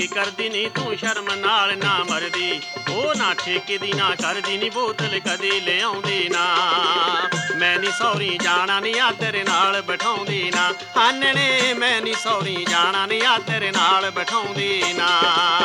ਠੇਕੇ ਕਰਦੀ ਨੀ ਤੂੰ ਸ਼ਰਮ ਨਾਲ ਨਾ ਮਰਦੀ। ਉਹ ਨਾ ਠੇਕੇ ਦੀ ਨਾ ਕਰਦੀ ਨੀ ਬੋਤਲ ਕਦੇ ਲਿਆਉਂਦੀ ਨਾ। ਮੈਂ ਨੀ ਸੌਰੀ ਜਾਣਾ ਨੀ ਆ ਤੇਰੇ ਨਾਲ ਬਿਠਾਉਂਦੀ ਨਾ। ਹਾਨਣੇ ਮੈਂ ਨੀ ਸੌਰੀ ਜਾਣਾ ਨੀ ਆ ਤੇਰੇ ਨਾਲ ਬਿਠਾਉਂਦੀ ਨਾ।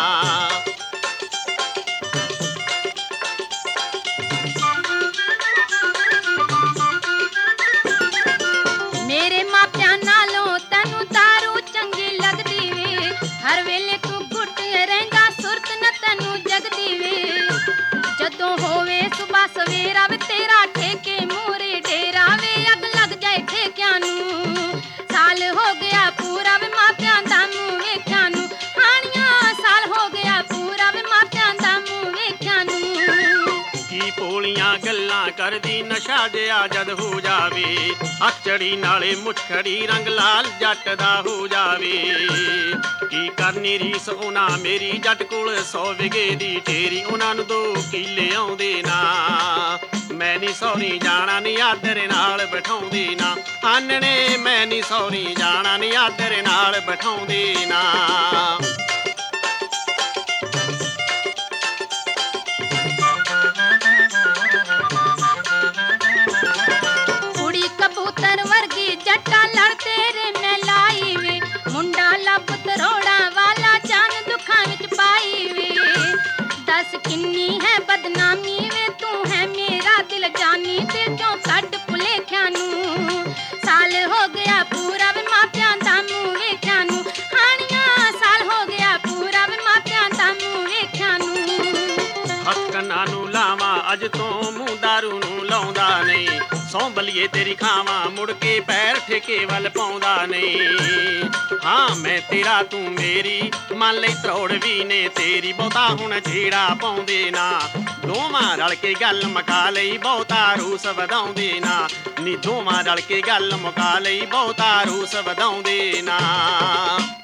ਮੇਰੇ ਮਾਪਿਆਂ ਨਾਲੋਂ ਤੈਨੂੰ ਦਾਰੂ ਚੰਗੀ ਲੱਗਦੀ ਵੇ। ਹਰ ਵੇਲੇ ਤੂੰ ਘੁੱਟ ਰਹਿੰਦਾ ਸੁਰਤ ਨਾ ਤੈਨੂੰ ਜਗਦੀ ਵੇ। ਜਦੋਂ ਹੋਵੇ ਸੁਬਾ ਸਵੇਰਾ ਵੇ ਤੇਰਾ ਠੇਕੇ ਮੂਹਰੇ ਡੇਰਾ ਵੇ। ਅੱਗ ਲੱਗ ਜਾਏ ਠੇਕਿਆਂ ਨੂੰ ਸਾਲ ਹੋ ਗਿਆ ਪੂਰਾ ਵੇ ਮਾਪਿਆਂ ਦਾ ਮੂੰਹ ਵੇਖਿਆ ਨੂੰ। ਹਾਣੀਆਂ ਸਾਲ ਹੋ ਗਿਆ ਪੂਰਾ ਵੇ ਮਾਪਿਆਂ ਦਾ ਮੂੰਹ ਵੇਖਿਆ ਨੂੰ। ਕੀ ਭੋਲੀਆਂ ਗੱਲਾਂ ਕਰਦੀ ਨਸ਼ਾ ਜਿਹਾ ਜਦ ਹੋ ਜਾਵੇ। ਅੱਖ ਚੜੀ ਨਾਲੇ ਮੁੱਛੜੀ ਰੰਗ ਲਾਲ ਜੱਟ ਦਾ ਹੋ ਜਾਵੇ। ਕੀ ਕਰਨੀ ਰੀਸ ਉਹਨਾਂ ਮੇਰੀ ਜੱਟ ਕੋਲ 100 ਵਿਗੇ ਦੀ ਢੇਰੀ। ਉਹਨਾਂ ਨੂੰ 2 ਕਿੱਲੇ ਆਉਂਦੇ ਨਾ। ਮੈਂ ਨੀ ਸੌਰੀ ਜਾਣਾ ਨੀ ਆ ਤੇਰੇ ਨਾਲ ਬਿਠਾਉਂਦੀ ਨਾ। ਹਾਨਣੇ ਮੈਂ ਨੀ ਸੌਰੀ ਜਾਣਾ ਨੀ ਆ ਤੇਰੇ ਨਾਲ ਬਿਠਾਉਂਦੀ ਨਾ। ਕੁੜੀ ਕਬੂਤਰ ਵਰਗੀ ਜੱਟਾ ਲੜ ਤੇਰੇ ਮੈਂ ਲਾਈ ਵੇ। ਮੁੰਡਾ ਲੱਭ ਤਰੋੜਾ ਵਾਲਾ ਜਾਨ ਦੁੱਖਾਂ ਵਿੱਚ ਪਾਈ ਵੇ। ਦੱਸ ਕਿੰਨੀ ਹੈ ਬਦਨਾਮੀ ਵੇ ਤੂੰ ਹੈ ਮੇਰਾ ਦਿਲ ਜਾਨੀ। ਦਿਲ ਚੋਂ ਕੱਢ ਭੁਲੇਖਿਆਂ ਨੂੰ ਸਾਲ ਹੋ ਗਿਆ ਪੂਰਾ ਵੇ ਮਾਪਿਆਂ ਦਾ ਮੂੰਹ ਵੇਖਿਆ ਨੂੰ। ਹਾਣੀਆਂ ਸਾਲ ਹੋ ਗਿਆ ਪੂਰਾ ਵੇ ਮਾਪਿਆਂ ਦਾ ਮੂੰਹ ਵੇਖਿਆ ਨੂੰ। ਹੱਥ ਕੰਨਾਂ ਨੂੰ ਲਾਵਾਂ ਅੱਜ ਤੋਂ ਮੂੰਹ ਦਾਰੂ ਨੂੰ ਲਾਉਂਦਾ ਨਹੀਂ। ਸੌਂ ਬਲੀਏ ਤੇਰੀ ਖਾਵਾਂ ਮੁੜ ਕੇ ਪੈਰ ਠੇਕੇ ਵੱਲ ਪਾਉਂਦਾ ਨਹੀਂ। ਹਾਂ ਮੈਂ ਤੇਰਾ ਤੂੰ ਮੇਰੀ ਮੰਨ ਲਈ ਤਰੋੜ ਵੀ ਨੇ ਤੇਰੀ। ਬਹੁਤਾ ਹੁਣ ਛੇੜਾ ਪਾਉਂਦੇ ਨਾ। ਦੋਵਾਂ ਰਲ ਕੇ ਗੱਲ ਮੁਕਾ ਲਈ ਬਹੁਤਾ ਰੂਸ ਵਧਾਉਂਦੇ ਨਾ। ਨੀ ਦੋਵਾਂ ਰਲ ਕੇ ਗੱਲ ਮੁਕਾ ਲਈ ਬਹੁਤਾ ਰੂਸ ਵਧਾਉਂਦੇ ਨਾ।